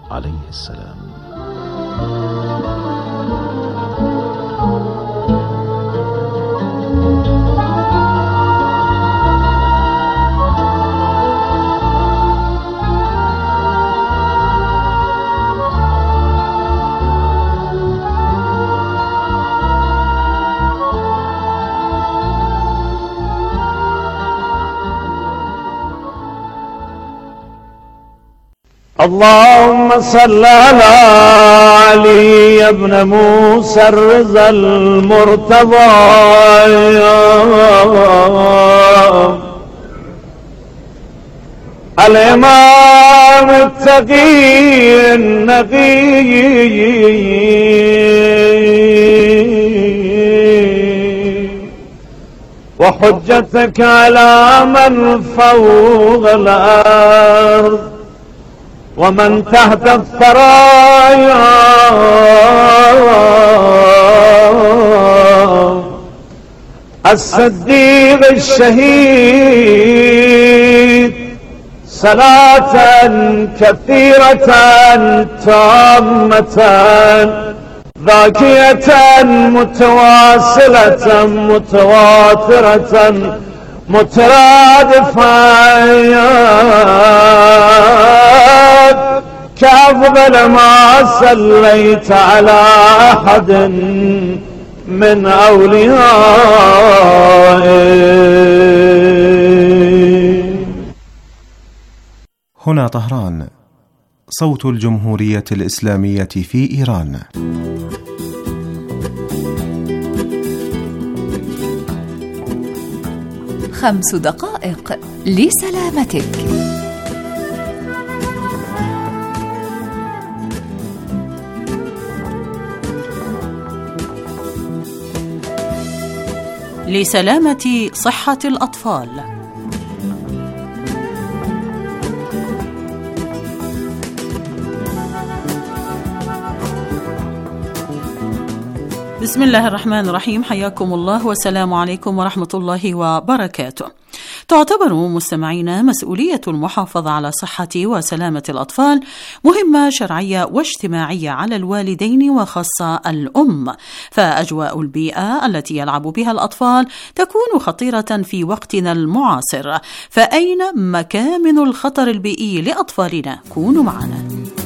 عليه السلام. اللهم صل على علي بن موسى الرضا المرتضى الإمام التقي النقي وحجتك على من فوق الأرض ومن تحت الثرايا الصديق الشهيد صلاة كثيرة تامة ذاكية متواصلة متواترة مترادفة كأفضل ما صليت على أحد من أوليائه. هنا طهران، صوت الجمهورية الإسلامية في إيران. خمس دقائق لسلامتك. لسلامة صحة الأطفال. بسم الله الرحمن الرحيم، حياكم الله والسلام عليكم ورحمة الله وبركاته. تعتبر مستمعينا مسؤولية المحافظة على صحة وسلامة الأطفال مهمة شرعية واجتماعية على الوالدين وخاصة الأم، فأجواء البيئة التي يلعب بها الأطفال تكون خطيرة في وقتنا المعاصر، فأين مكامن الخطر البيئي لأطفالنا؟ كونوا معنا.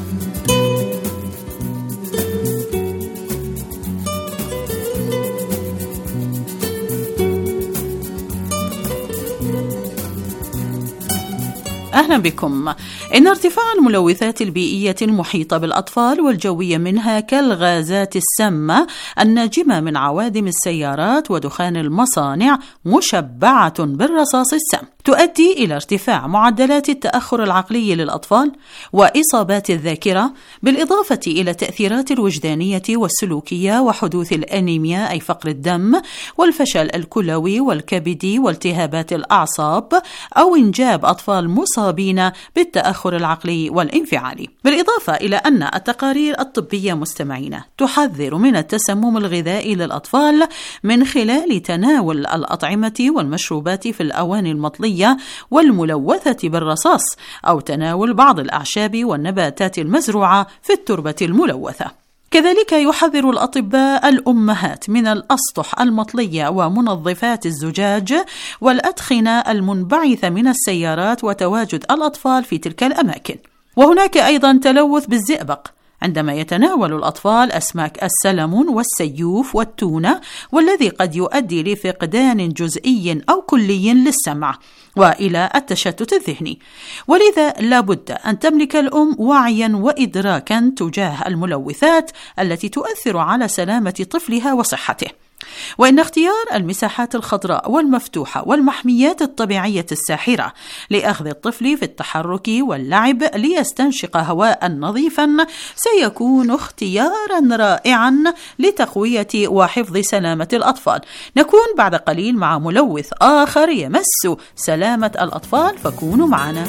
أهلا بكم. إن ارتفاع الملوثات البيئية المحيطة بالأطفال والجوية منها كالغازات السامة الناجمة من عوادم السيارات ودخان المصانع مشبعة بالرصاص السام تؤدي إلى ارتفاع معدلات التأخر العقلي للأطفال وإصابات الذاكرة، بالإضافة إلى التأثيرات الوجدانية والسلوكية وحدوث الأنيميا أي فقر الدم والفشل الكلوي والكبدي والتهابات الأعصاب أو إنجاب أطفال مصابين بالتأخر العقلي والانفعالي. بالإضافة إلى أن التقارير الطبية مستمعين تحذر من التسمم الغذائي للأطفال من خلال تناول الأطعمة والمشروبات في الأواني المطلية والملوثة بالرصاص أو تناول بعض الأعشاب والنباتات المزروعة في التربة الملوثة. كذلك يحذر الأطباء الأمهات من الأسطح المطلية ومنظفات الزجاج والأدخنة المنبعثة من السيارات وتواجد الأطفال في تلك الأماكن. وهناك أيضا تلوث بالزئبق عندما يتناول الأطفال أسماك السلمون والسيوف والتونة، والذي قد يؤدي لفقدان جزئي أو كلي للسمع وإلى التشتت الذهني. ولذا لابد أن تملك الأم وعيا وإدراكا تجاه الملوثات التي تؤثر على سلامة طفلها وصحته. وإن اختيار المساحات الخضراء والمفتوحة والمحميات الطبيعية الساحرة لأخذ الطفل في التحرك واللعب ليستنشق هواء نظيفا سيكون اختيارا رائعا لتقوية وحفظ سلامة الأطفال. نكون بعد قليل مع ملوث آخر يمس سلامة الأطفال، فكونوا معنا.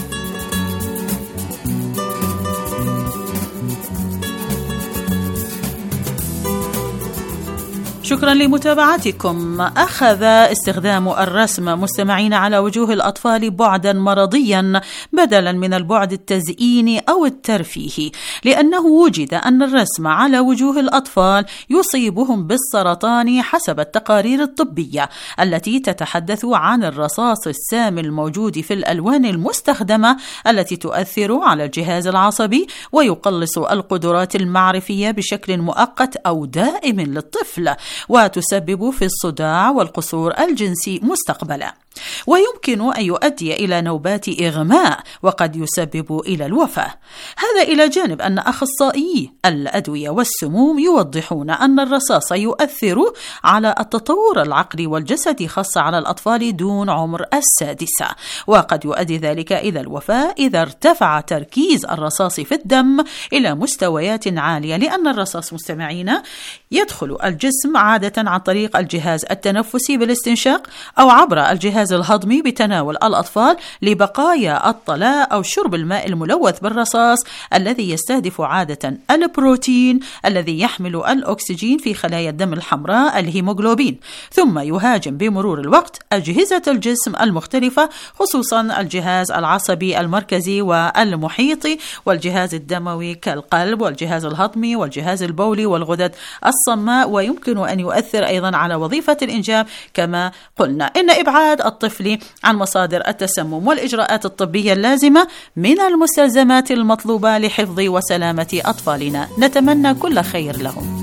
شكرا لمتابعتكم. أخذ استخدام الرسم مستمعين على وجوه الأطفال بعدا مرضيا بدلا من البعد التزييني أو الترفيهي، لأنه وجد أن الرسم على وجوه الأطفال يصيبهم بالسرطان حسب التقارير الطبية التي تتحدث عن الرصاص السام الموجود في الألوان المستخدمة التي تؤثر على الجهاز العصبي ويقلص القدرات المعرفية بشكل مؤقت أو دائم للطفل، وتسبب في الصداع والقصور الجنسي مستقبلا، ويمكن أن يؤدي إلى نوبات إغماء وقد يسبب إلى الوفاة. هذا إلى جانب أن أخصائيي الأدوية والسموم يوضحون أن الرصاص يؤثر على التطور العقلي والجسدي خاصة على الأطفال دون عمر 6، وقد يؤدي ذلك إلى الوفاة إذا ارتفع تركيز الرصاص في الدم إلى مستويات عالية، لأن الرصاص مستمعين يدخل الجسم عادة عن طريق الجهاز التنفسي بالاستنشاق أو عبر الجهاز الهضمي بتناول الأطفال لبقايا الطلاء أو شرب الماء الملوث بالرصاص الذي يستهدف عادة البروتين الذي يحمل الأكسجين في خلايا الدم الحمراء الهيموغلوبين، ثم يهاجم بمرور الوقت أجهزة الجسم المختلفة خصوصا الجهاز العصبي المركزي والمحيطي والجهاز الدموي كالقلب والجهاز الهضمي والجهاز البولي والغدد الصماء، ويمكن أن يؤثر أيضا على وظيفة الإنجاب كما قلنا. إن إبعاد الطفل عن مصادر التسمم والإجراءات الطبية اللازمة من المستلزمات المطلوبة لحفظ وسلامة أطفالنا. نتمنى كل خير لهم.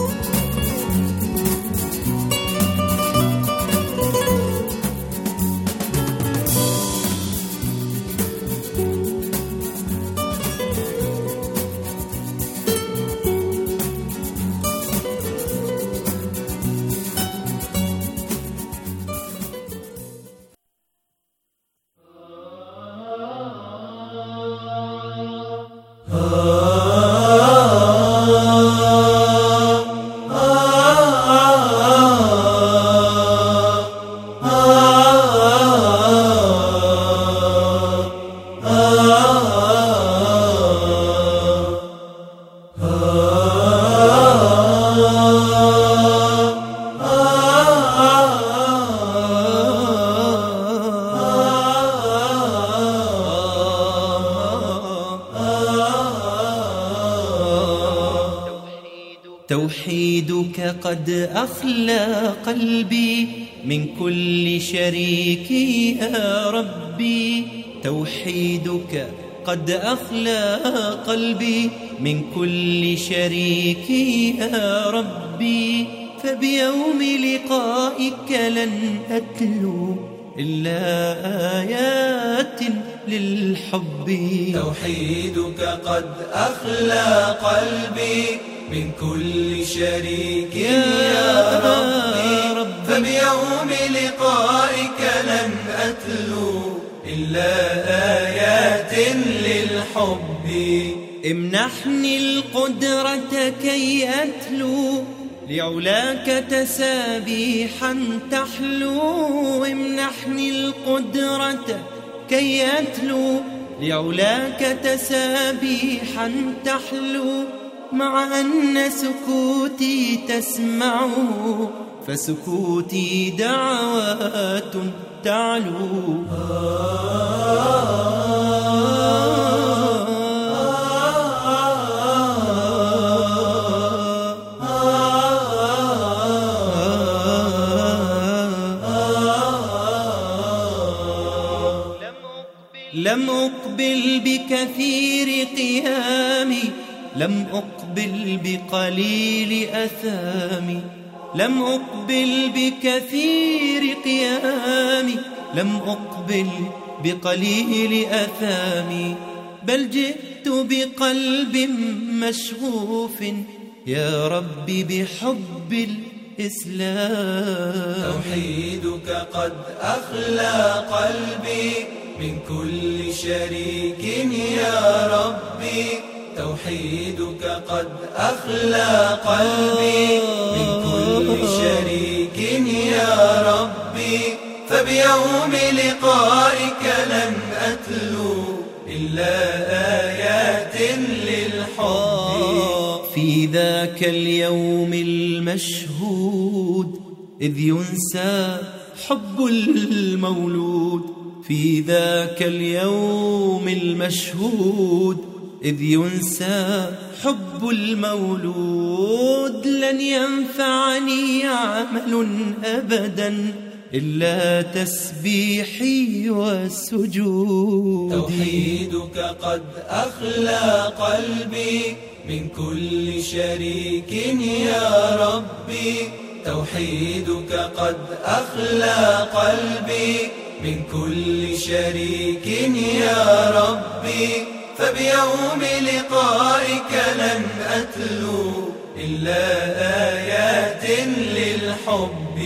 توحيدك قد أخلى قلبي من كل شريك يا ربي، توحيدك قد أخلى قلبي من كل شريك يا ربي، فبيوم لقائك لن أتلو إلا آيات للحب. توحيدك قد أخلى قلبي من كل شريك يا ربي، فبيوم لقائك لن أتلو إلا آيات للحب. امنحني القدرة كي أتلو لعلاك تسابيحا تحلو، امنحني القدرة كي أتلو لعلاك تسابيحا تحلو، مع أن سكوتي تسمعه فسكوتي دعوات تعلو. لم أقبل بكثير قيامي، لم أقبل بقليل أثامي، لم أقبل بكثير قيامي، لم أقبل بقليل أثامي، بل جئت بقلب مشغوف يا ربي بحب الإسلام. توحيدك قد أخلى قلبي من كل شريك يا ربي، توحيدك قد أخلى قلبي من كل شريك يا ربي، فبيوم لقائك لن أتلو إلا آيات للحب. في ذاك اليوم المشهود إذ ينسى حب المولود. في ذاك اليوم المشهود إذ ينسى حب المولود. لن ينفعني عمل أبدا إلا تسبيحي والسجود. توحيدك قد أخلى قلبي من كل شريك يا ربي. توحيدك قد أخلى قلبي من كل شريك يا ربي. فبيوم لقائك لن أتلو إلا آيات للحب.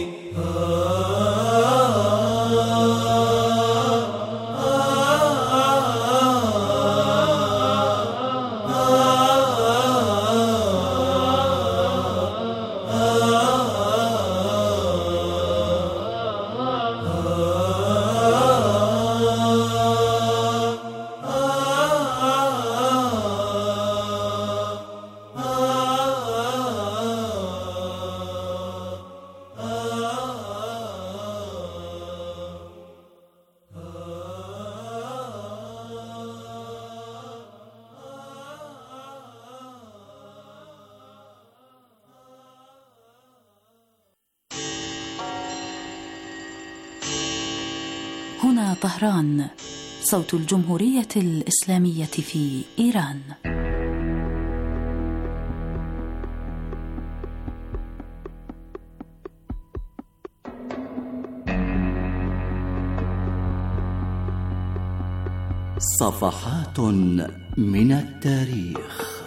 هنا طهران، صوت الجمهورية الإسلامية في إيران. صفحات من التاريخ.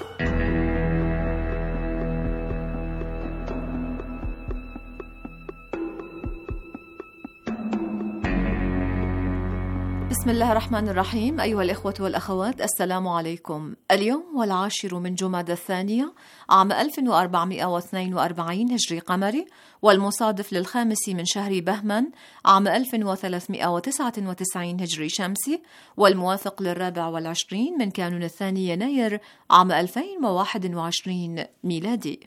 بسم الله الرحمن الرحيم. أيها الإخوة والأخوات، السلام عليكم. اليوم والعاشر من جمادى الثانية عام 1442 هجري قمري، والمصادف للخامس من شهر بهمن عام 1399 هجري شمسي، والموافق للرابع والعشرين من كانون الثاني يناير عام 2021 ميلادي.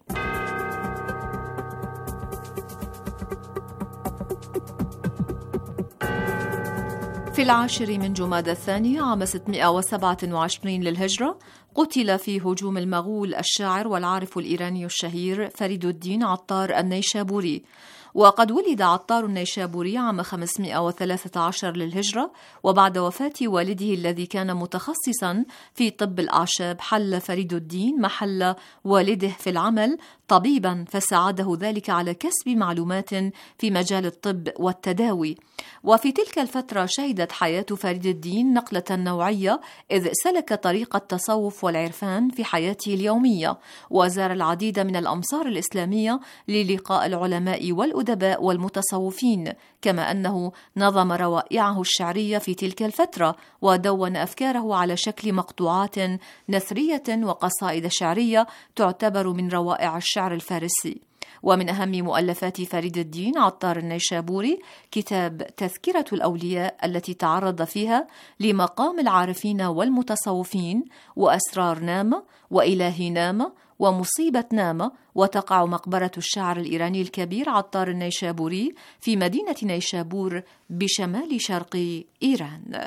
في العاشر من جمادى الثاني عام 627 للهجرة قتل في هجوم المغول الشاعر والعارف الإيراني الشهير فريد الدين عطار النيشابوري. وقد ولد عطار النيشابوري عام 513 للهجرة، وبعد وفاة والده الذي كان متخصصا في طب الأعشاب حل فريد الدين محل والده في العمل طبيبا، فساعده ذلك على كسب معلومات في مجال الطب والتداوي. وفي تلك الفترة شهدت حياة فريد الدين نقلة نوعية، إذ سلك طريق التصوف والعرفان في حياته اليومية، وزار العديد من الأمصار الإسلامية للقاء العلماء والأدباء والمتصوفين، كما أنه نظم روائعه الشعرية في تلك الفترة، ودون أفكاره على شكل مقطوعات نثرية وقصائد شعرية تعتبر من روائع الشعر الفارسي. ومن أهم مؤلفات فريد الدين عطار النيشابوري كتاب تذكرة الأولياء، التي تعرض فيها لمقام العارفين والمتصوفين، وأسرار نامة، وإله نامة، ومصيبة نامة، وتقع مقبرة الشاعر الإيراني الكبير عطار النيشابوري في مدينة نيشابور بشمال شرق إيران.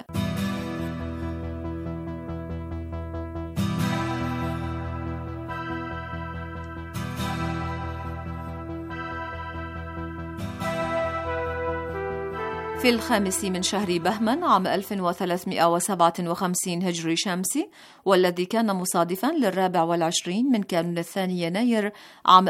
في الخامس من شهر بهمن عام 1357 هجري شمسي، والذي كان مصادفا للرابع والعشرين من كانون الثاني يناير عام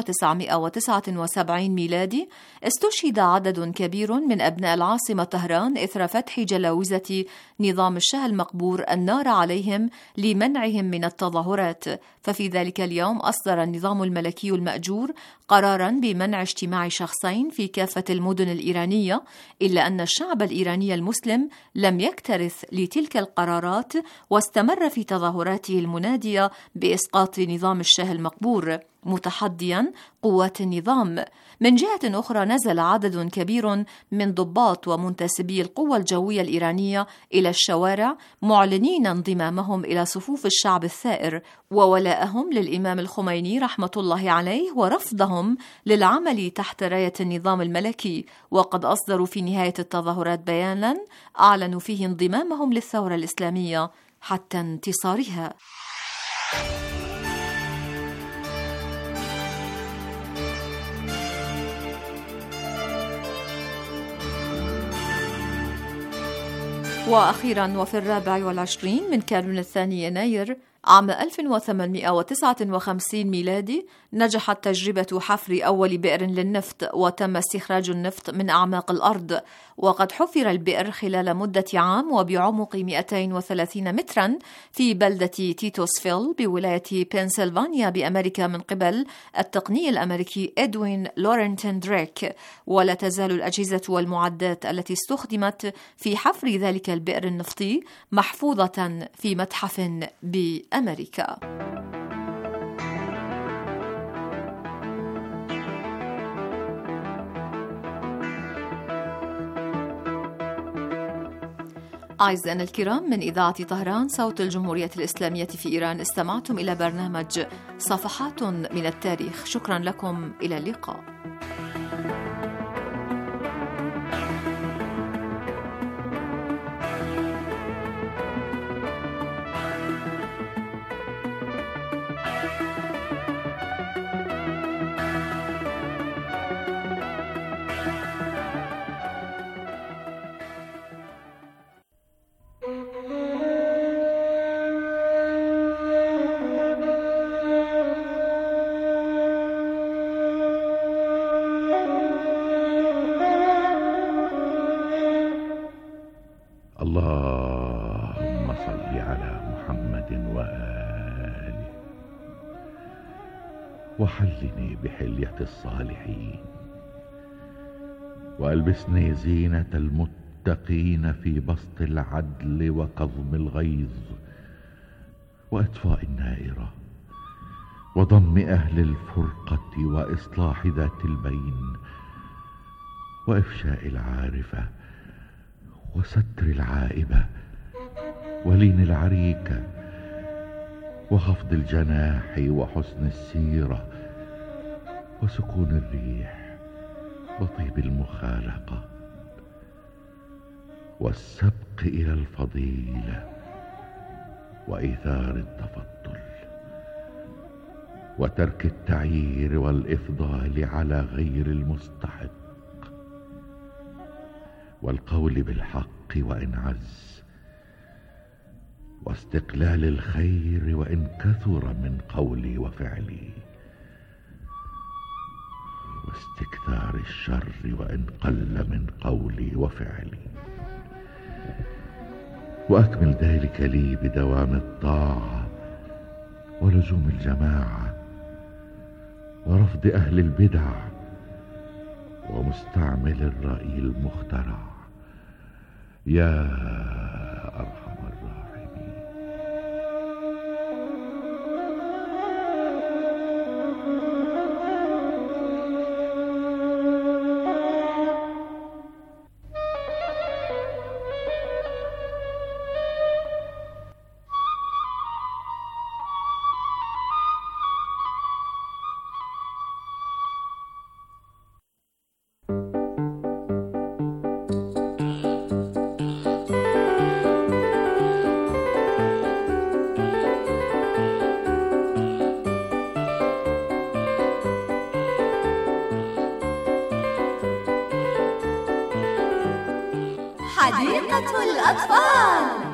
1979 ميلادي، استشهد عدد كبير من أبناء العاصمة طهران إثر فتح جلاوزة نظام الشاه المقبور النار عليهم لمنعهم من التظاهرات. ففي ذلك اليوم أصدر النظام الملكي المأجور قراراً بمنع اجتماع شخصين في كافة المدن الإيرانية، إلا أن الشعب الإيراني المسلم لم يكترث لتلك القرارات، واستمر في تظاهراته المنادية بإسقاط نظام الشاه المقبور. متحديا قوات النظام. من جهة أخرى نزل عدد كبير من ضباط ومنتسبي القوى الجوية الإيرانية إلى الشوارع معلنين انضمامهم إلى صفوف الشعب الثائر وولائهم للإمام الخميني رحمة الله عليه ورفضهم للعمل تحت راية النظام الملكي. وقد أصدروا في نهاية التظاهرات بيانا أعلنوا فيه انضمامهم للثورة الإسلامية حتى انتصارها. وأخيرا وفي 24 من كانون الثاني يناير عام 1859 ميلادي نجحت تجربة حفر أول بئر للنفط وتم استخراج النفط من أعماق الأرض. وقد حفر البئر خلال مدة عام وبعمق 230 مترا في بلدة تيتوسفيل بولاية بنسلفانيا بأمريكا من قبل التقني الأمريكي إدوين لورنتن دريك. ولا تزال الأجهزة والمعدات التي استخدمت في حفر ذلك البئر النفطي محفوظة في متحف بأمريكا. أعزائنا الكرام، من إذاعة طهران صوت الجمهورية الإسلامية في إيران استمعتم إلى برنامج صفحات من التاريخ. شكرا لكم، إلى اللقاء. اللهم صل على محمد وآله وحلني بحلية الصالحين وألبسني زينة المتقين في بسط العدل وكظم الغيظ وإطفاء النائرة وضم أهل الفرقة وإصلاح ذات البين وإفشاء العارفة وستر العائبة ولين العريكة وخفض الجناح وحسن السيرة وسكون الريح وطيب المخالقة والسبق إلى الفضيلة وإيثار التفضل وترك التعيير والإفضال على غير المستحق والقول بالحق وإن عز واستقلال الخير وإن كثر من قولي وفعلي واستكثار الشر وإن قل من قولي وفعلي وأكمل ذلك لي بدوام الطاعة ولزوم الجماعة ورفض أهل البدع ومستعمل الرأي المخترع يا أرحم الراحمين. حديقة الأطفال.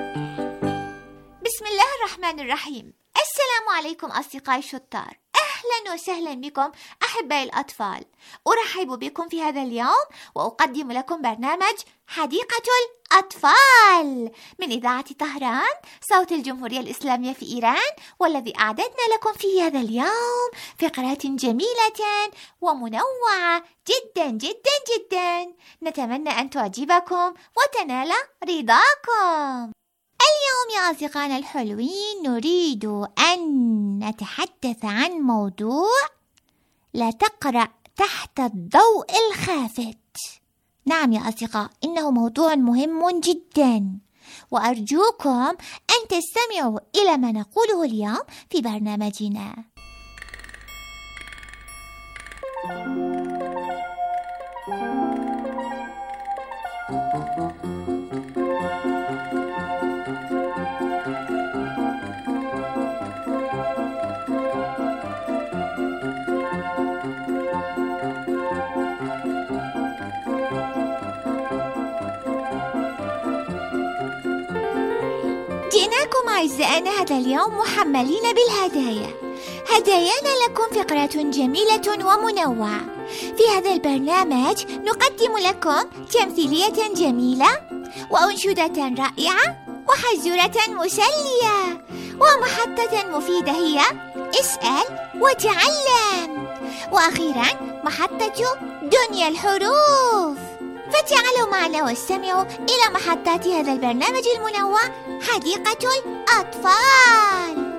الرحمن الرحيم. السلام عليكم أصدقائي الشطار، أهلا أهلا وسهلا بكم أحبائي الأطفال. أرحب بكم في هذا اليوم وأقدم لكم برنامج حديقة الأطفال من إذاعة طهران صوت الجمهورية الإسلامية في إيران، والذي أعددنا لكم في هذا اليوم فقرات جميلة ومنوعة جدا جدا جدا، نتمنى أن تعجبكم وتنال رضاكم. اليوم يا أصدقائنا الحلوين نريد أن نتحدث عن موضوع لا تقرأ تحت الضوء الخافت. نعم يا أصدقاء، إنه موضوع مهم جدا، وأرجوكم أن تستمعوا إلى ما نقوله اليوم في برنامجنا. جئناكم أعزائنا هذا اليوم محملين بالهدايا. هدايانا لكم فقرات جميلة ومنوعة. في هذا البرنامج نقدم لكم تمثيلية جميلة وأنشودة رائعة وحزورة مسلية ومحطة مفيدة هي اسأل وتعلم، وأخيرا محطة دنيا الحروف. فتعالوا معنا واستمعوا إلى محطات هذا البرنامج المنوع حديقة الأطفال.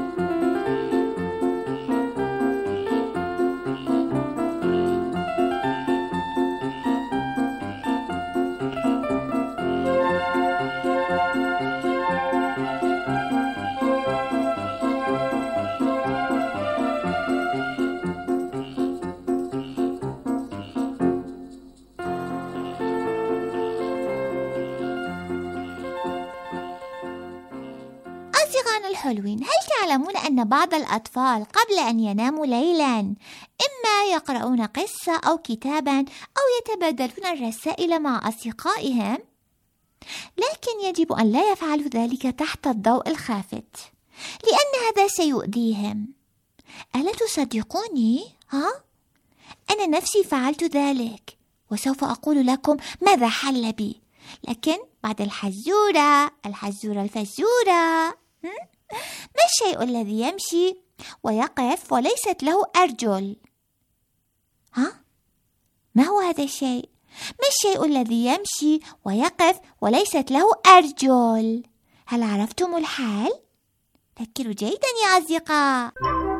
أصدقائنا الحلوين، هل تعلمون أن بعض الأطفال قبل أن يناموا ليلا إما يقرؤون قصة أو كتابا أو يتبادلون الرسائل مع أصدقائهم؟ لكن يجب أن لا يفعلوا ذلك تحت الضوء الخافت، لأن هذا سيؤذيهم. ألا تصدقوني؟ أنا نفسي فعلت ذلك، وسوف أقول لكم ماذا حل بي، لكن بعد الحزورة الفزورة. ما الشيء الذي يمشي ويقف وليست له أرجل؟ ما هو هذا الشيء؟ ما الشيء الذي يمشي ويقف وليست له أرجل؟ هل عرفتم الحال؟ فكروا جيدا يا أصدقاء.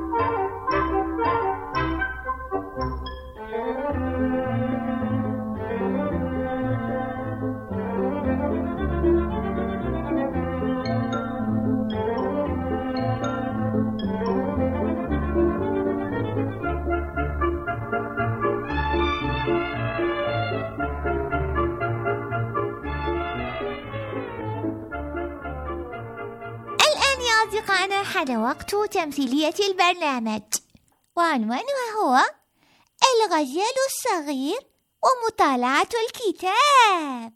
أصدقائنا حان وقت تمثيلية البرنامج، وعنوانها هو الغزال الصغير ومطالعة الكتاب.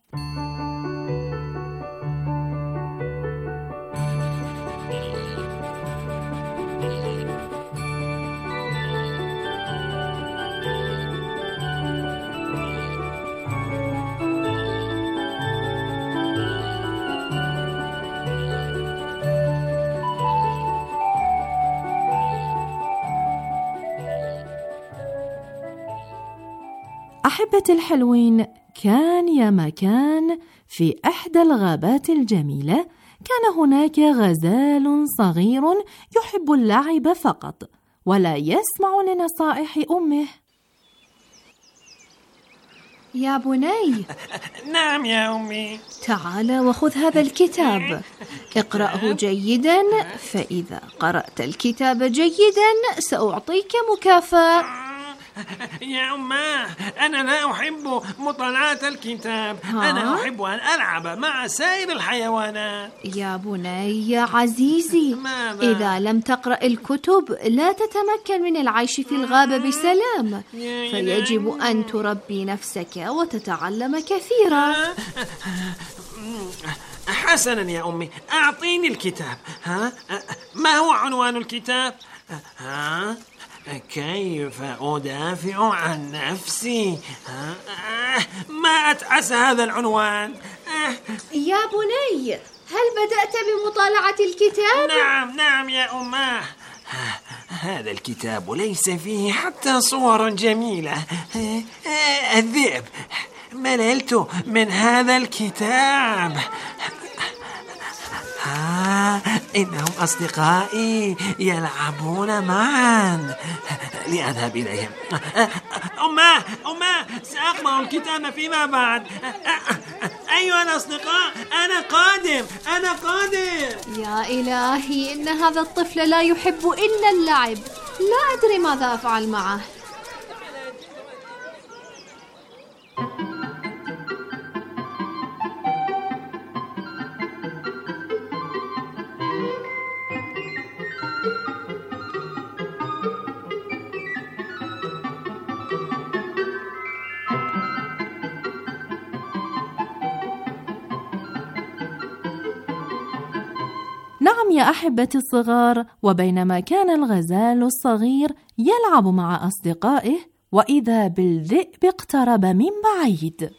أحبتي الحلوين، كان يا مكان في إحدى الغابات الجميلة كان هناك غزال صغير يحب اللعب فقط ولا يسمع لنصائح أمه. يا بني. نعم يا أمي. تعال وخذ هذا الكتاب، اقرأه جيدا، فإذا قرأت الكتاب جيدا سأعطيك مكافأة. يا أماه، أنا لا أحب مطالعة الكتاب، أنا أحب أن ألعب مع سائر الحيوانات. يا بني يا عزيزي، ماذا؟ إذا لم تقرأ الكتب لا تتمكن من العيش في الغابة بسلام، فيجب أن تربي نفسك وتتعلم كثيرا. حسنا يا أمي، أعطيني الكتاب. ما هو عنوان الكتاب؟ كيف أدافع عن نفسي؟ ما أتعس هذا العنوان. يا بني، هل بدأت بمطالعة الكتاب؟ نعم يا أماه. هذا الكتاب ليس فيه حتى صور جميلة. الذئب، مللت من هذا الكتاب. إنهم أصدقائي يلعبون معا. لأذهب إليهم. أماه سأقرأ الكتاب فيما بعد. أيها الأصدقاء، أنا قادم. يا إلهي، إن هذا الطفل لا يحب إلا اللعب. لا أدري ماذا أفعل معه. نعم يا أحبتي الصغار، وبينما كان الغزال الصغير يلعب مع أصدقائه، وإذا بالذئب اقترب من بعيد.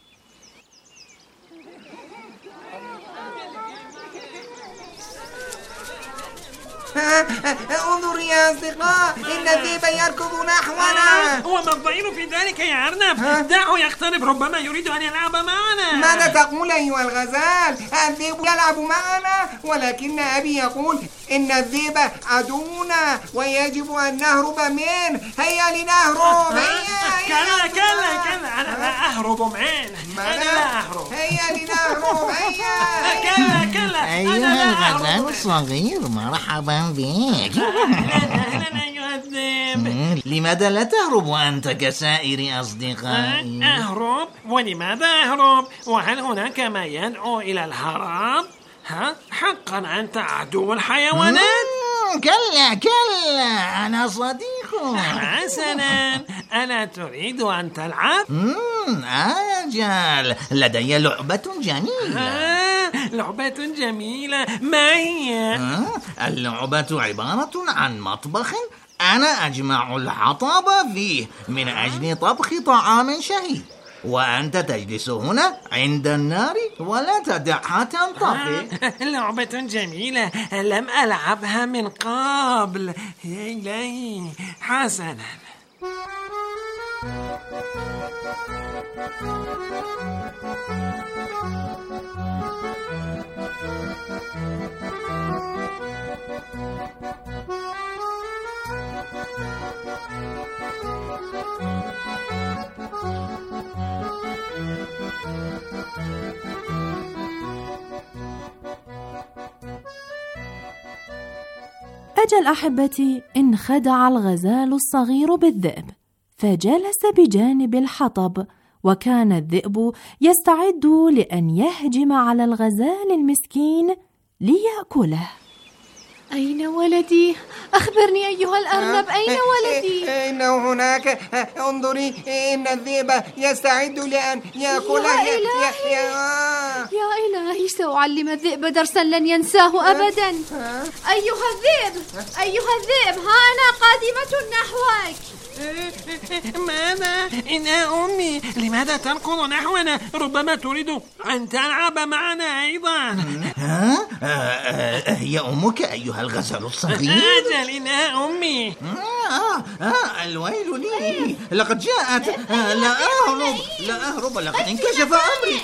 انظروا يا أصدقاء، إن الذئب يركض نحونا. وما الضئيل في ذلك يا أرنب؟ دعه يقترب، ربما يريد أن يلعب معنا. ماذا تقول أيها الغزال؟ الذئب يلعب معنا، ولكن أبي يقول إن الذئب عدونا ويجب أن نهرب منه. هيا لنهرب. كلا أنا لا أهرب منه. هيا لنهرب. كلا أيها الغزال الصغير، مرحبا بك. أهلا أيها الذئب. لماذا لا تهرب أنت كسائر أصدقائي؟ أهرب؟ ولماذا أهرب؟ وهل هناك ما يدعو إلى الهرب؟ حقا أنت عدو الحيوانات؟ كلا أنا صديق. حسنا، ألا تريد أن تلعب؟ أجل، لدي لعبة جميلة. لعبة جميلة، ما هي؟ اللعبة عبارة عن مطبخ أنا أجمع الحطب فيه من أجل طبخ طعام شهي، وأنت تجلس هنا عند النار ولا تدعها تنطفئ. لعبة جميلة، لم ألعبها من قبل. يا إلهي. حسنا. أجل أحبتي، انخدع الغزال الصغير بالذئب، فجلس بجانب الحطب، وكان الذئب يستعد لأن يهجم على الغزال المسكين ليأكله. أين ولدي؟ أخبرني أيها الأرنب، أين ولدي؟ إنه هناك. انظري، إن الذئب يستعد لأن يأكله. يا إلهي، سأعلم الذئب درسا لن ينساه أبدا. أيها الذئب، ها أنا قادمة نحوك. ماذا؟ إنها أمي. لماذا تركض نحونا؟ ربما تريد أن تلعب معنا أيضا. هي أمك أيها الغزال الصغير؟ أجل، إنها أمي. الويل لي، لقد جاءت. لا أهرب، لقد انكشف أمري.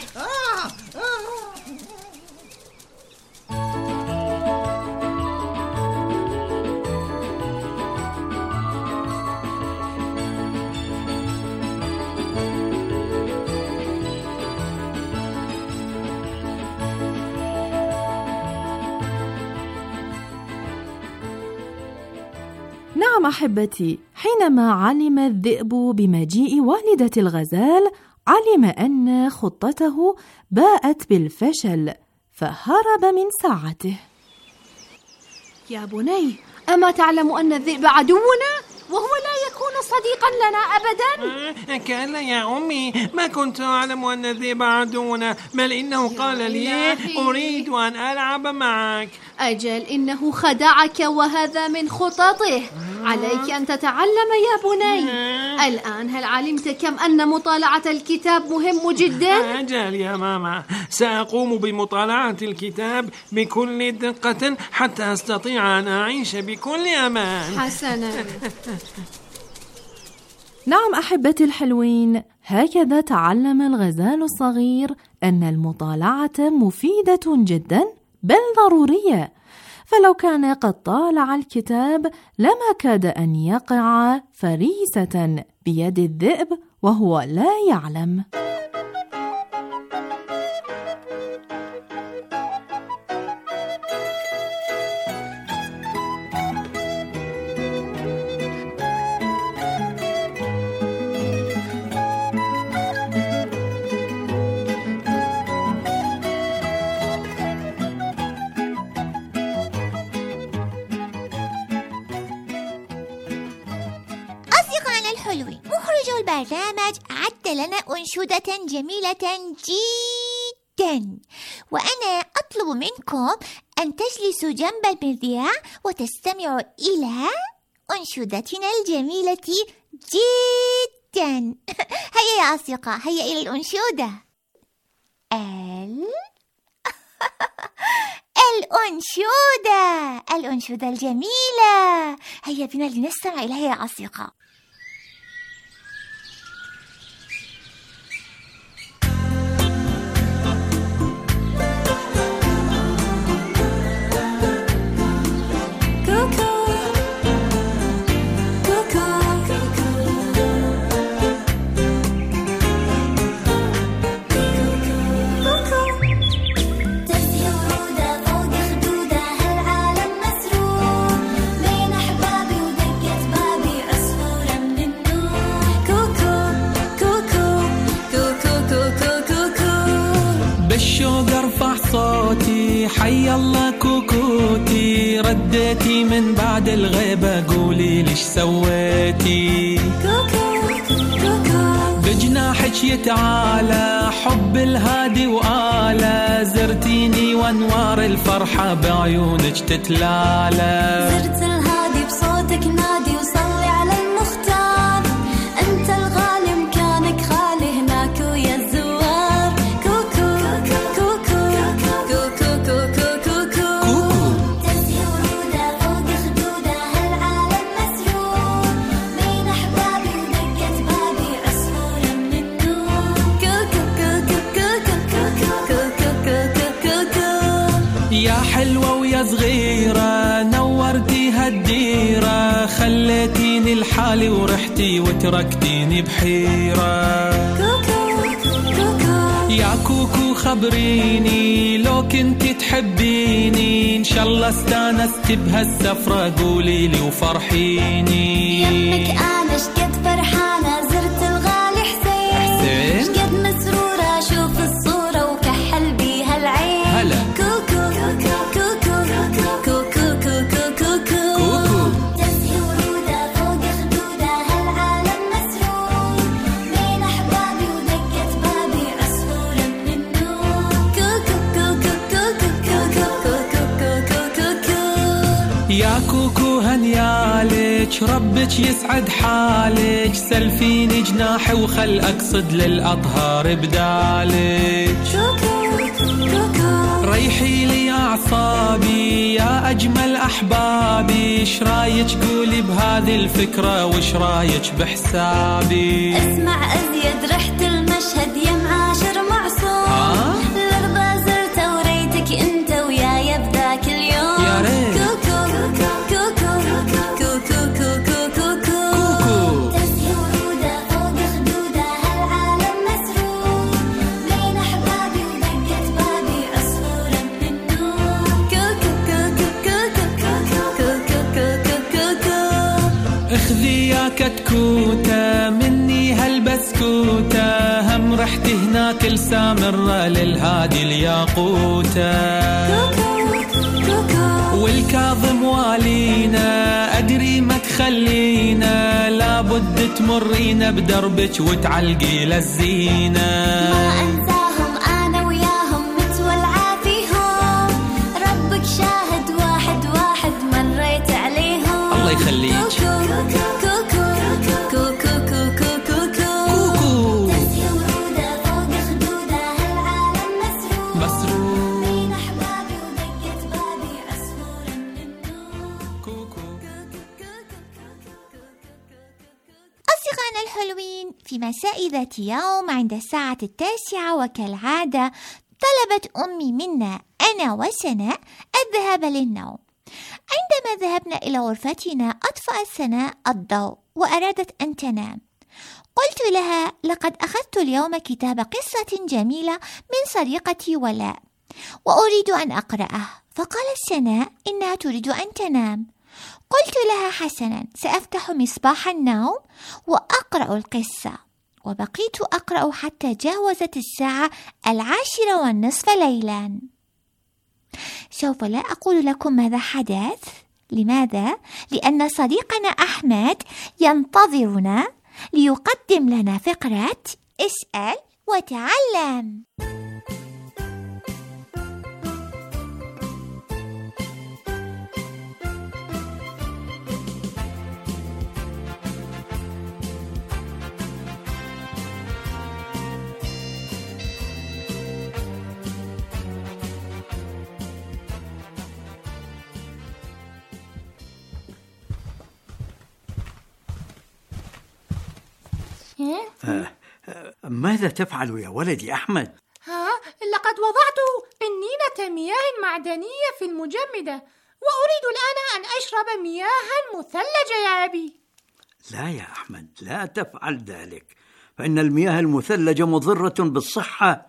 نعم أحبتي، حينما علم الذئب بمجيء والدة الغزال، علم أن خطته باءت بالفشل، فهرب من ساعته. يا بني، أما تعلم أن الذئب عدونا؟ وهو لا يكون صديقا لنا أبدا. كلا يا أمي، ما كنت أعلم أن الذئب عدونا، بل إنه قال لي أريد أن ألعب معك. أجل، إنه خدعك وهذا من خططه. عليك أن تتعلم يا بني. الآن هل علمت كم أن مطالعة الكتاب مهم جدا؟ أجل يا ماما، سأقوم بمطالعة الكتاب بكل دقة حتى أستطيع أن أعيش بكل أمان. حسنا. نعم أحبتي الحلوين، هكذا تعلم الغزال الصغير أن المطالعة مفيدة جدا بل ضرورية، فلو كان قد طالع الكتاب لما كاد أن يقع فريسة بيد الذئب وهو لا يعلم. مخرج البرنامج أعد لنا أنشودة جميلة جدا، وأنا أطلب منكم أن تجلسوا جنب المذياع وتستمعوا إلى أنشودتنا الجميلة جدا. هيا يا أصدقاء، هيا إلى الأنشودة. الأنشودة الجميلة، هيا بنا لنستمع إليها يا أصدقاء. حي الله كوكوتي، رديتي من بعد الغيبة قولي ليش سويتي. بجناحك يتعالى حب الهادي وآلة، زرتيني وانوار الفرحة بعيونك تتلالى. زرت الهادي بصوتك نادي وصلي على المختار، انت الغالي مكانك خالي هناك ويا الزوار. كوكو كوكو حلوة ويا صغيرة نورتي هالديرة، خليتيني لحالي ورحتي وتركتيني بحيرة. يا كوكو خبريني لو كنتي تحبيني، إن شاء الله استانستي بهالسفرة قولي لي وفرحيني. يمك أنا شقد فرحانة زرت الغالي حسين، شقد مسرورة أشوف الصورة وكحل بيها العين. هلا كوكو يا كوكو هنيالك ربك يسعد حالك، سلفيني جناحي وخل أقصد للأطهار بدالك. ريحي لي أعصابي يا أجمل أحبابي، إيش رايك قولي بهذه الفكرة وإيش رايك بحسابي. اسمع أزيد رحت المشهد يا معاشر معصوم، الأرض زرت وريتك أنت وياي بذاك اليوم. يا ريت اخذي يا كتكوتة مني هالبسكوتة، هم رحتي هناك لسامرة للهادي الياقوتة. والكاظم والينا أدري ما تخلينا، لابد تمرينا بدربك وتعلقي للزينة. ما أنساهم أنا وياهم متولعة فيهم، ربك شاهد واحد واحد مريت عليهم. الله يخليك. الحلوين، في مساء ذات يوم عند الساعة 9 وكالعادة طلبت أمي منا أنا وسناء الذهاب للنوم. عندما ذهبنا إلى غرفتنا أطفأت سناء الضوء وأرادت أن تنام. قلت لها لقد أخذت اليوم كتاب قصة جميلة من صديقتي ولاء وأريد أن أقرأه، فقالت سناء إنها تريد أن تنام. قلت لها حسنا، سأفتح مصباح النوم وأقرأ القصة، وبقيت أقرأ حتى جاوزت الساعة 10:30 ليلا. سوف لا أقول لكم ماذا حدث. لماذا؟ لأن صديقنا أحمد ينتظرنا ليقدم لنا فقرة اسأل وتعلم. ماذا تفعل يا ولدي أحمد؟ لقد وضعت قنينة مياه معدنية في المجمدة، وأريد الآن أن أشرب مياها مثلجة يا أبي. لا يا أحمد، لا تفعل ذلك، فإن المياه المثلجة مضرة بالصحة.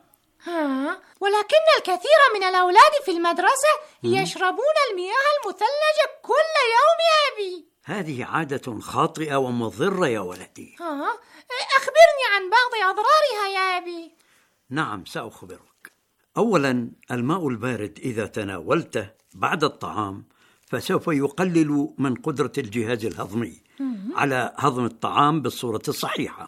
ولكن الكثير من الأولاد في المدرسة يشربون المياه المثلجة كل يوم يا أبي. هذه عادة خاطئة ومضرة يا ولدي. أخبرني عن بعض أضرارها يا أبي. نعم، سأخبرك. أولا، الماء البارد إذا تناولته بعد الطعام فسوف يقلل من قدرة الجهاز الهضمي على هضم الطعام بالصورة الصحيحة.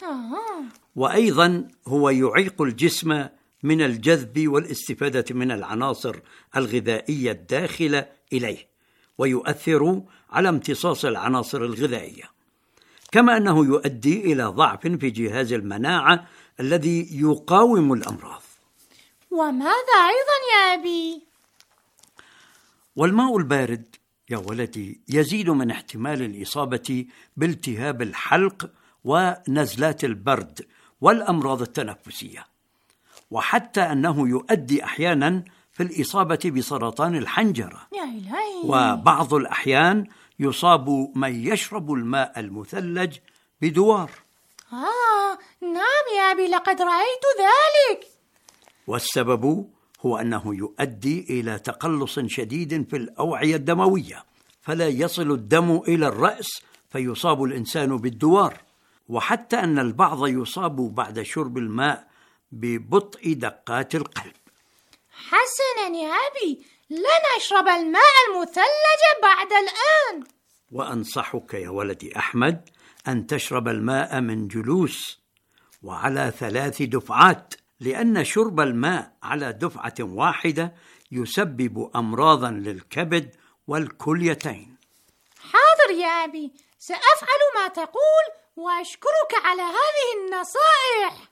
وأيضا هو يعيق الجسم من الجذب والاستفادة من العناصر الغذائية الداخلة إليه، ويؤثر على امتصاص العناصر الغذائية، كما أنه يؤدي إلى ضعف في جهاز المناعة الذي يقاوم الأمراض. وماذا أيضا يا أبي؟ والماء البارد يا ولدي يزيد من احتمال الإصابة بالتهاب الحلق ونزلات البرد والأمراض التنفسية، وحتى أنه يؤدي أحيانا في الإصابة بسرطان الحنجرة. يا إلهي. وبعض الأحيان يصاب من يشرب الماء المثلج بدوار. نعم يا أبي، لقد رأيت ذلك. والسبب هو أنه يؤدي إلى تقلص شديد في الأوعية الدموية، فلا يصل الدم إلى الرأس فيصاب الإنسان بالدوار. وحتى أن البعض يصاب بعد شرب الماء ببطء دقات القلب. حسنا يا أبي، لن أشرب الماء المثلج بعد الآن. وأنصحك يا ولدي أحمد أن تشرب الماء من جلوس وعلى 3 دفعات، لأن شرب الماء على دفعة واحدة يسبب أمراضا للكبد والكليتين. حاضر يا أبي، سأفعل ما تقول، وأشكرك على هذه النصائح.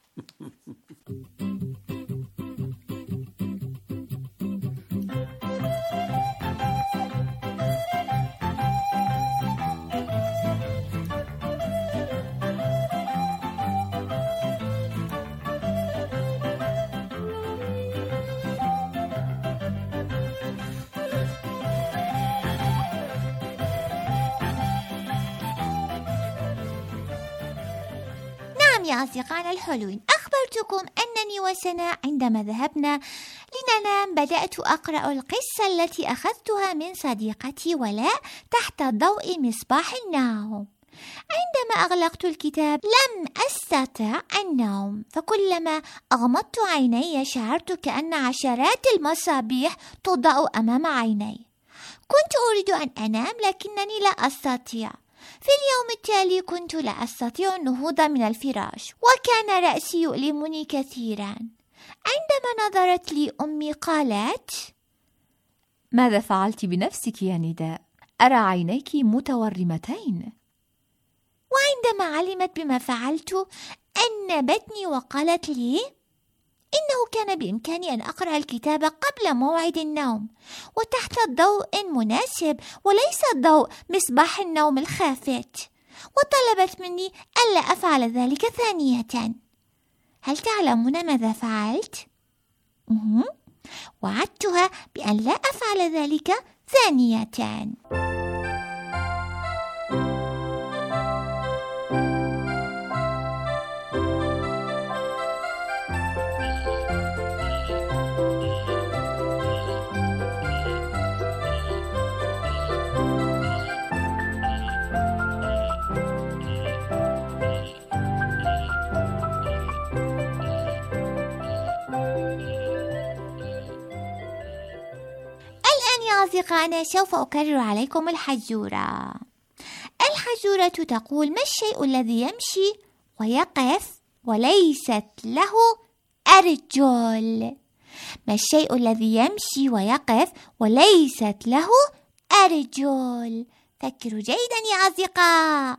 يا أصدقائنا الحلوين، أخبرتكم أنني وسناء عندما ذهبنا لننام بدأت أقرأ القصة التي أخذتها من صديقتي ولاء تحت ضوء مصباح النوم. عندما أغلقت الكتاب لم أستطع النوم، فكلما أغمضت عيني شعرت كأن عشرات المصابيح تضاء أمام عيني. كنت أريد أن أنام لكنني لا أستطيع. في اليوم التالي كنت لا أستطيع النهوض من الفراش، وكان رأسي يؤلمني كثيرا. عندما نظرت لي أمي قالت: ماذا فعلت بنفسك يا نداء؟ أرى عينيك متورمتين. وعندما علمت بما فعلت أنبتني وقالت لي إنه كان بإمكاني أن أقرأ الكتاب قبل موعد النوم وتحت ضوء مناسب وليس ضوء مصباح النوم الخافت، وطلبت مني ألا أفعل ذلك ثانية. هل تعلمون ماذا فعلت؟ وعدتها بأن لا أفعل ذلك ثانية. أصدقائنا سوف أكرر عليكم الحزورة. الحزورة تقول: ما الشيء الذي يمشي ويقف وليست له أرجل؟ ما الشيء الذي يمشي ويقف وليست له أرجل؟ فكروا جيدا يا أصدقاء.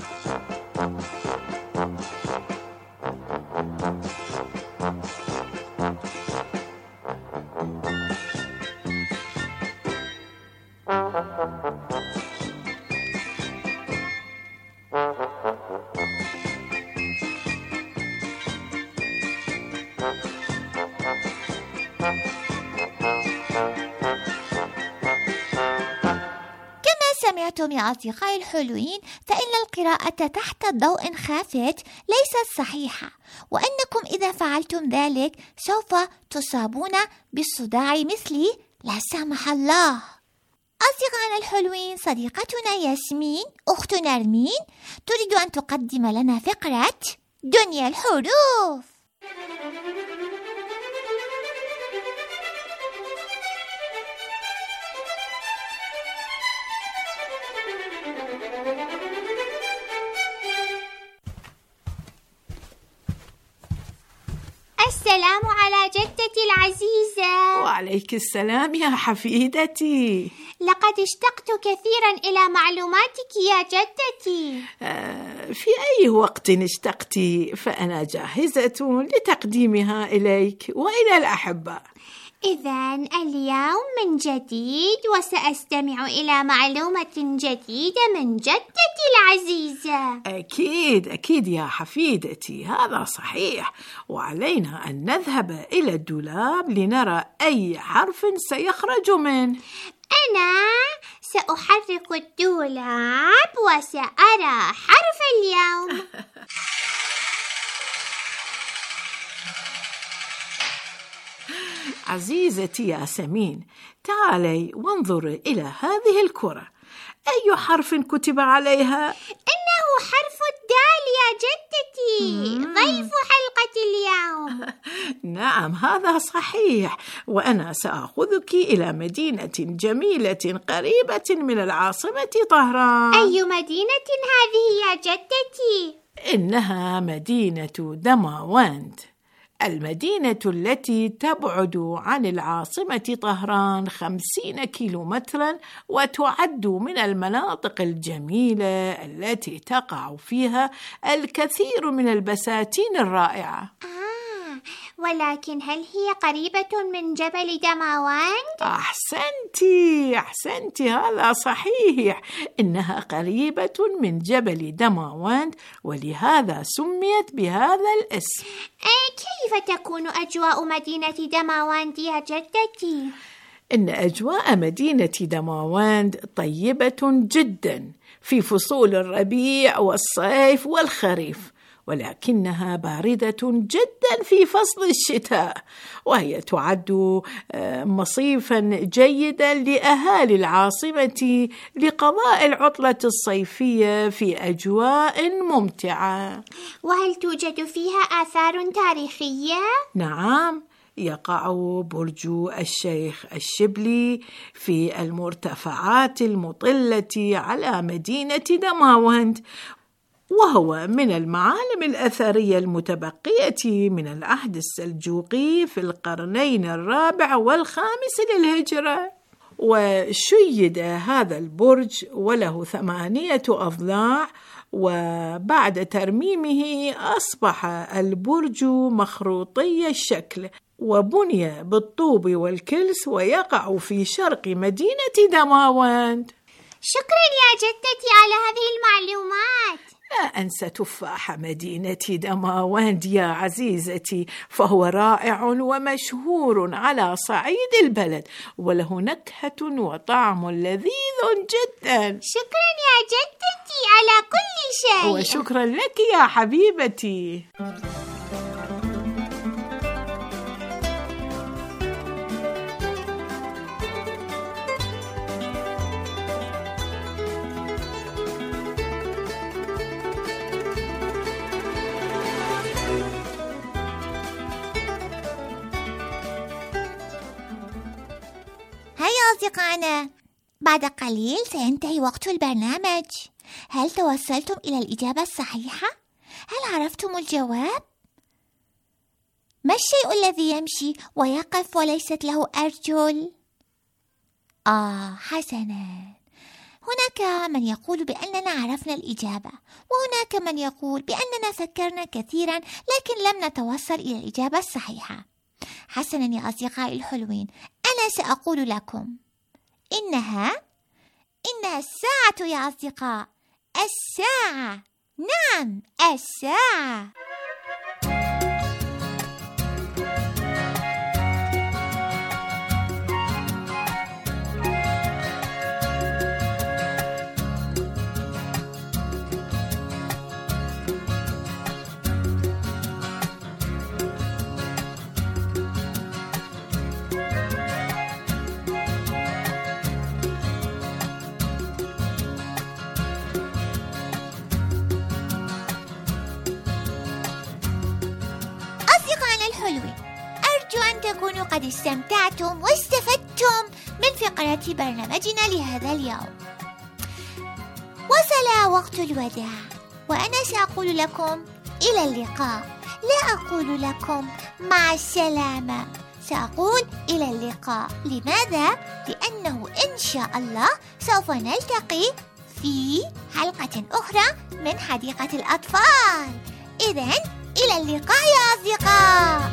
سمعتم يا أصدقائي الحلوين، فإن القراءة تحت ضوء خافت ليست صحيحة، وأنكم إذا فعلتم ذلك سوف تصابون بالصداع مثلي لا سمح الله. أصدقائنا الحلوين، صديقتنا ياسمين أخت نرمين تريد أن تقدم لنا فقرة دنيا الحروف. السلام على جدتي العزيزة. وعليك السلام يا حفيدتي. لقد اشتقت كثيرا إلى معلوماتك يا جدتي. في أي وقت اشتقت فأنا جاهزة لتقديمها إليك وإلى الأحبة. إذن اليوم من جديد وسأستمع إلى معلومة جديدة من جدتي العزيزة. أكيد يا حفيدتي، هذا صحيح. وعلينا أن نذهب إلى الدولاب لنرى أي حرف سيخرج منه. أنا سأحرك الدولاب وسأرى حرف اليوم. عزيزتي ياسمين، تعالي وانظري إلى هذه الكرة. أي حرف كتب عليها؟ إنه حرف الدال يا جدتي، ضيف حلقة اليوم. نعم، هذا صحيح. وأنا سأخذك إلى مدينة جميلة قريبة من العاصمة طهران. أي مدينة هذه يا جدتي؟ إنها مدينة دماوند، المدينة التي تبعد عن العاصمة طهران 50 كيلومترا، وتعد من المناطق الجميلة التي تقع فيها الكثير من البساتين الرائعة. ولكن هل هي قريبة من جبل دماوند؟ أحسنتي، هذا صحيح. إنها قريبة من جبل دماوند، ولهذا سميت بهذا الاسم. كيف تكون أجواء مدينة دماوند يا جدتي؟ إن أجواء مدينة دماوند طيبة جدا في فصول الربيع والصيف والخريف، ولكنها باردة جدا في فصل الشتاء، وهي تعد مصيفا جيدا لأهالي العاصمة لقضاء العطلة الصيفية في أجواء ممتعة. وهل توجد فيها آثار تاريخية؟ نعم، يقع برج الشيخ الشبلي في المرتفعات المطلة على مدينة دماوند، وهو من المعالم الأثرية المتبقية من العهد السلجوقي في القرنين الرابع والخامس للهجرة. وشيد هذا البرج وله 8 أضلاع، وبعد ترميمه أصبح البرج مخروطي الشكل، وبني بالطوب والكلس، ويقع في شرق مدينة دماوند. شكرا يا جدتي على هذه المعلومات. لا أنسى تفاح مدينة دماوند يا عزيزتي، فهو رائع ومشهور على صعيد البلد، وله نكهة وطعم لذيذ جدا. شكرا يا جدتي على كل شيء. وشكرا لك يا حبيبتي. هيا أصدقائنا، بعد قليل سينتهي وقت البرنامج. هل توصلتم إلى الإجابة الصحيحة؟ هل عرفتم الجواب؟ ما الشيء الذي يمشي ويقف وليست له أرجل؟ حسنا، هناك من يقول بأننا عرفنا الإجابة، وهناك من يقول بأننا فكرنا كثيرا لكن لم نتوصل إلى الإجابة الصحيحة. حسنا يا أصدقائي الحلوين، أنا سأقول لكم إنها الساعة يا أصدقاء، الساعة، نعم الساعة. أرجو أن تكونوا قد استمتعتم واستفدتم من فقرة برنامجنا لهذا اليوم. وصل وقت الوداع، وأنا سأقول لكم إلى اللقاء. لا أقول لكم مع السلامة، سأقول إلى اللقاء. لماذا؟ لأنه إن شاء الله سوف نلتقي في حلقة أخرى من حديقة الأطفال. إذن إلى اللقاء يا أصدقاء.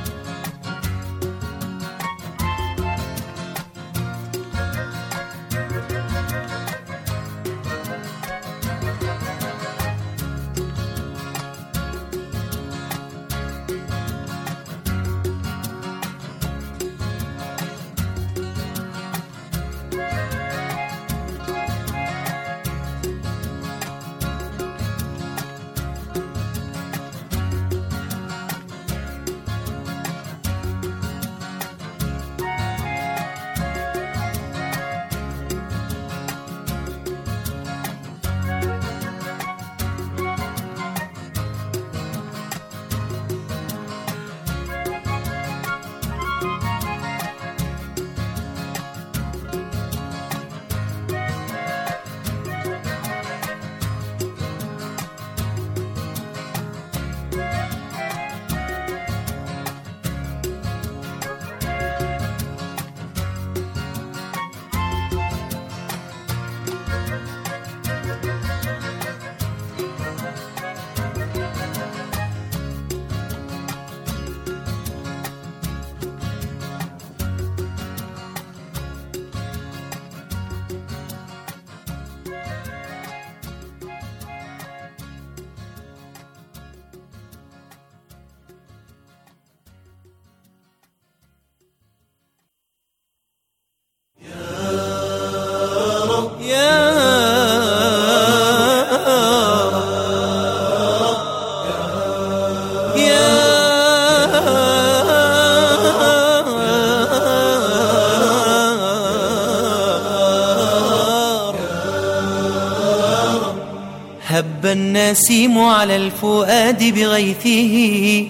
هب النسيم على الفؤاد بغيثه،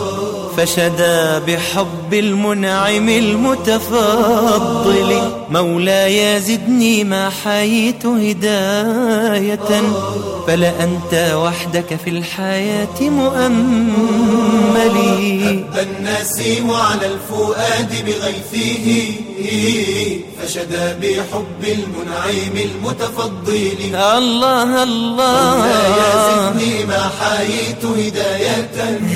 فشدا بحب المنعم المتفضل. مولاي زدني ما حييت هداية فلأنت وحدك في الحياة مؤملي. هب النسيم على الفؤاد بغيثه فشدا بحب المنعم المتفضل. الله الله يا زدني ما حييت هداية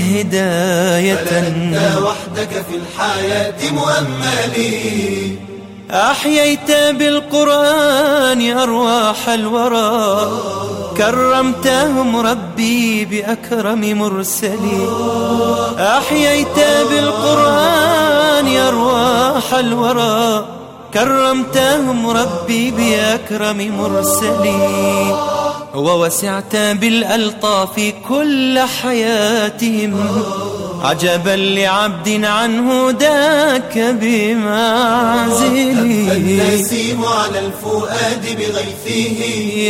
فلأنت وحدك في الحياة مؤملي. أحييت بالقرآن أرواح الورى كرمتهم ربي بأكرم مرسلي. أحييت بالقرآن أرواح الورى كرمتهم ربي بأكرم مرسلي. ووسعت بالألطاف كل حياتهم عجبا لعبد عن هداك بمعزلي. النسيم على الفؤاد بغيثه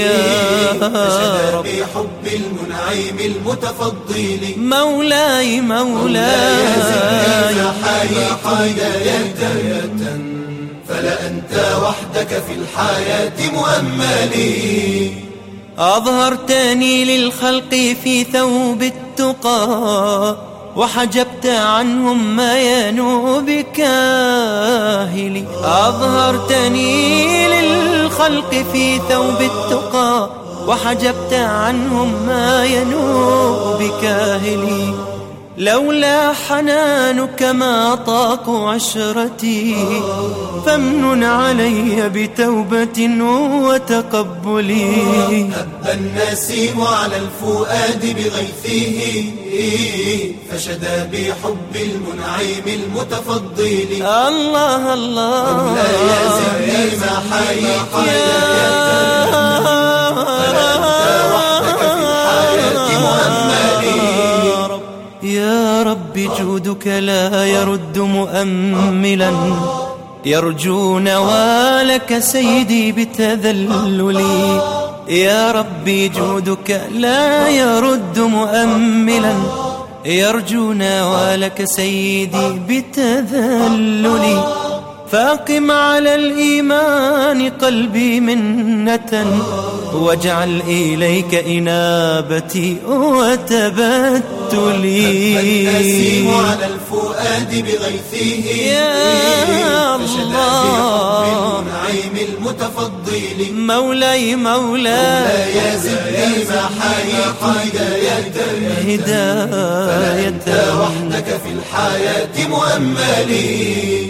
فشدا بحب المنعم المتفضل. مولاي مولاي يا حييت هداية فلأنت وحدك في الحياة مؤملي. أظهرتني للخلق في ثوب التقى وحجبت عنهم ما ينوء بكاهلي. أظهرتني للخلق في ثوب التقى وحجبت عنهم ما ينوء بكاهلي. لولا حنانك ما طاق عشرتي فامنن علي بتوبة وتقبلي. هب النسيم على الفؤاد بغيثه فشدا بحب المنعم المتفضل. الله الله يا زدني ما حييت فلأنت وحدك في الحياة مؤملي. يا رب جودك لا يرد مؤملا يرجو نوالك سيدي بتذللي. يا ربي جودك لا يرد مؤملا يرجو نوالك سيدي بتذللي. فاقم على الإيمان قلبي منة واجعل إليك إنابتي وتبتلي. النسيم على الفؤاد بغيثه فشدا بحب المنعم المتفضل. مولاي مولاي يا زدني ما حييت هداية فلأنت وحدك في الحياة مؤملي.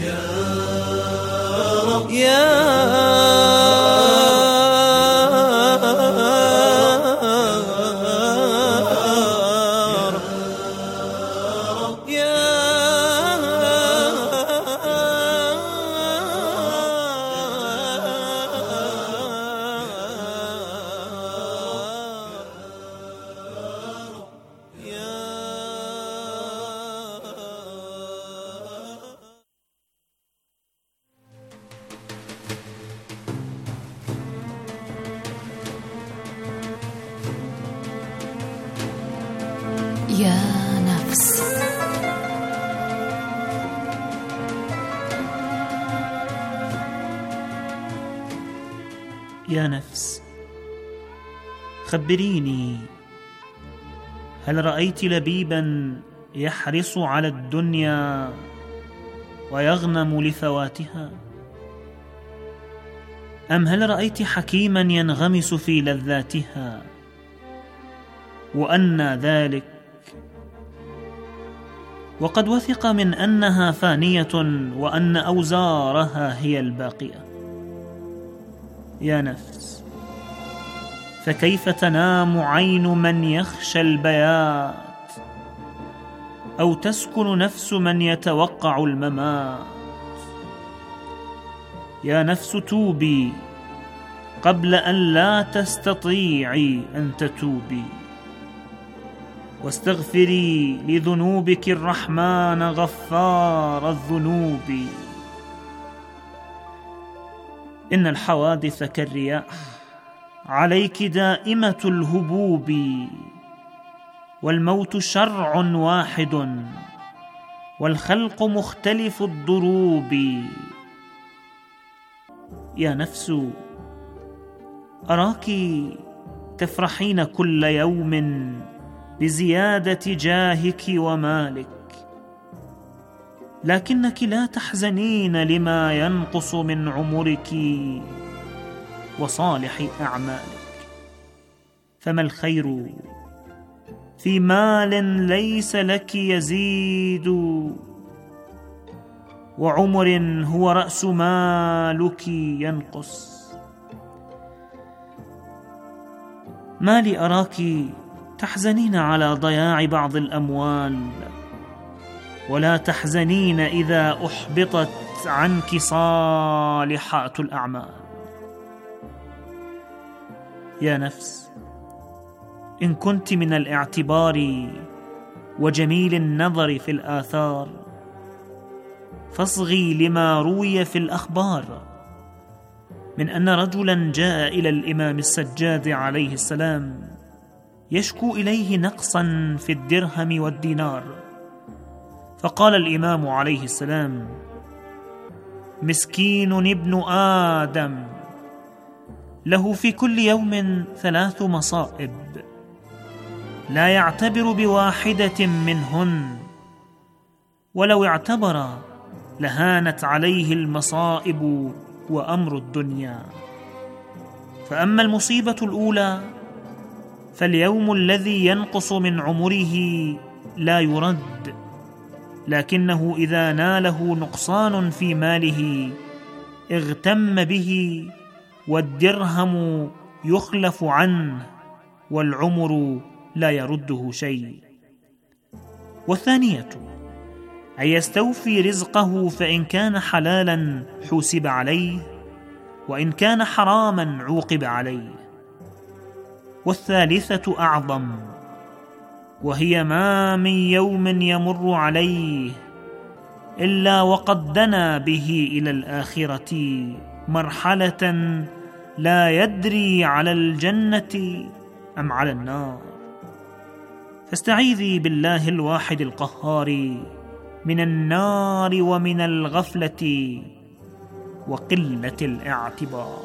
يا نفس. يا نفس خبريني، هل رأيت لبيبا يحرص على الدنيا ويغنم لفواتها؟ أم هل رأيت حكيما ينغمس في لذاتها وأن ذلك وقد وثق من أنها فانية وأن أوزارها هي الباقية؟ يا نفس، فكيف تنام عين من يخشى البيات أو تسكن نفس من يتوقع الممات؟ يا نفس توبي قبل أن لا تستطيعي أن تتوبي، واستغفري لذنوبك الرحمن غفار الذنوب. إن الحوادث كالرياح عليك دائمة الهبوب، والموت شرع واحد والخلق مختلف الضروب. يا نفس، أراك تفرحين كل يوم بزيادة جاهك ومالك، لكنك لا تحزنين لما ينقص من عمرك وصالح أعمالك. فما الخير في مال ليس لك يزيد، وعمر هو رأس مالك ينقص. ما لي أراك تحزنين على ضياع بعض الأموال، ولا تحزنين إذا أحبطت عنك صالحات الأعمال. يا نفس، إن كنت من الاعتبار وجميل النظر في الآثار، فاصغي لما روي في الأخبار من أن رجلا جاء إلى الإمام السجاد عليه السلام يشكو إليه نقصا في الدرهم والدينار، فقال الإمام عليه السلام: مسكين ابن آدم له في كل يوم 3 مصائب، لا يعتبر بواحدة منهن، ولو اعتبر لهانت عليه المصائب وأمر الدنيا. فأما المصيبة الأولى فاليوم الذي ينقص من عمره لا يرد، لكنه إذا ناله نقصان في ماله اغتم به، والدرهم يخلف عنه، والعمر لا يرده شيء. والثانية أن يستوفي رزقه، فإن كان حلالا حوسب عليه، وإن كان حراما عوقب عليه. والثالثة أعظم، وهي ما من يوم يمر عليه إلا وقد دنا به إلى الآخرة مرحلة لا يدري على الجنة أم على النار. فاستعيذي بالله الواحد القهار من النار ومن الغفلة وقلة الاعتبار.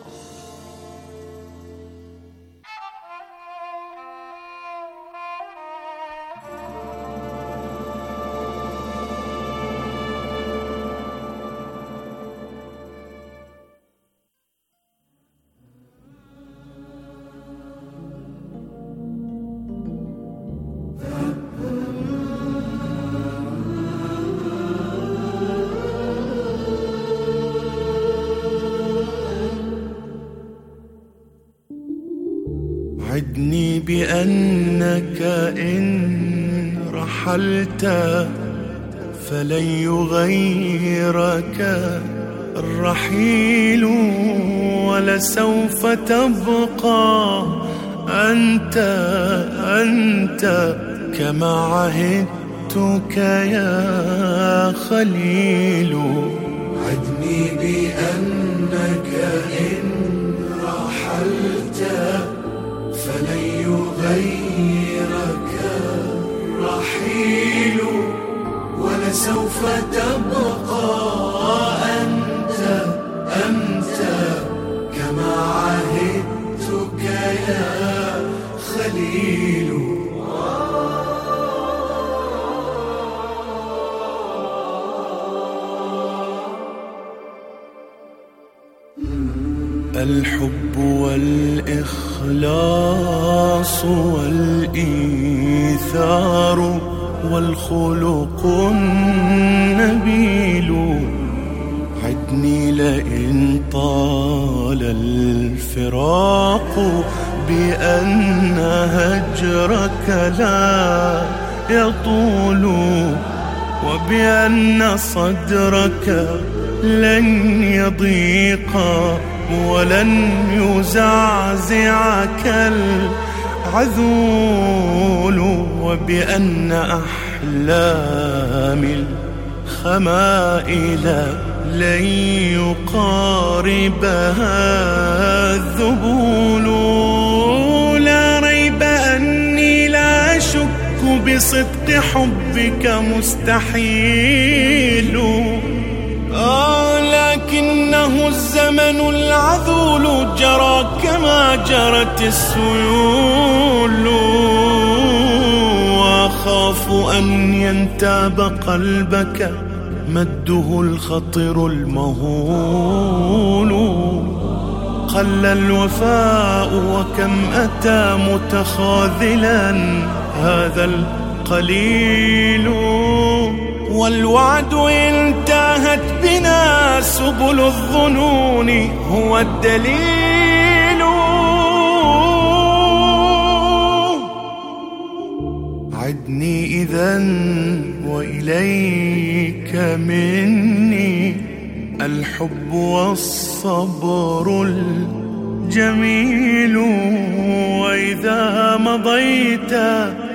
عدني بأنك إن رحلت فلن يغيرك الرحيل، ولسوف تبقى أنت كما عهدتك يا خليل. عدني بأنك إن رحلت فلن يغيرك الرحيل، ولسوف تبقى أنت كما عهدتك يا خليل. الحب والإخلاص والإيثار والخلق النبيل. عدني لئن طال الفراق بأن هجرك لا يطول، وبأن صدرك لن يضيق ولن يزعزعك العذول، وبأن أحلام الخمائل لن يقاربها الذبول. لا ريب أني لا أشك بصدق حبك مستحيل، لكنه الزمن العذول جرى كما جرت السيول، وأخاف أن ينتاب قلبك مده الخطر المهول. قل الوفاء وكم أتى متخاذلا هذا القليل، والوعد إن تاهت بنا سبل الظنون هو الدليل. عدني إذن وإليك مني الحب والصبر الجميل، وإذا مضيت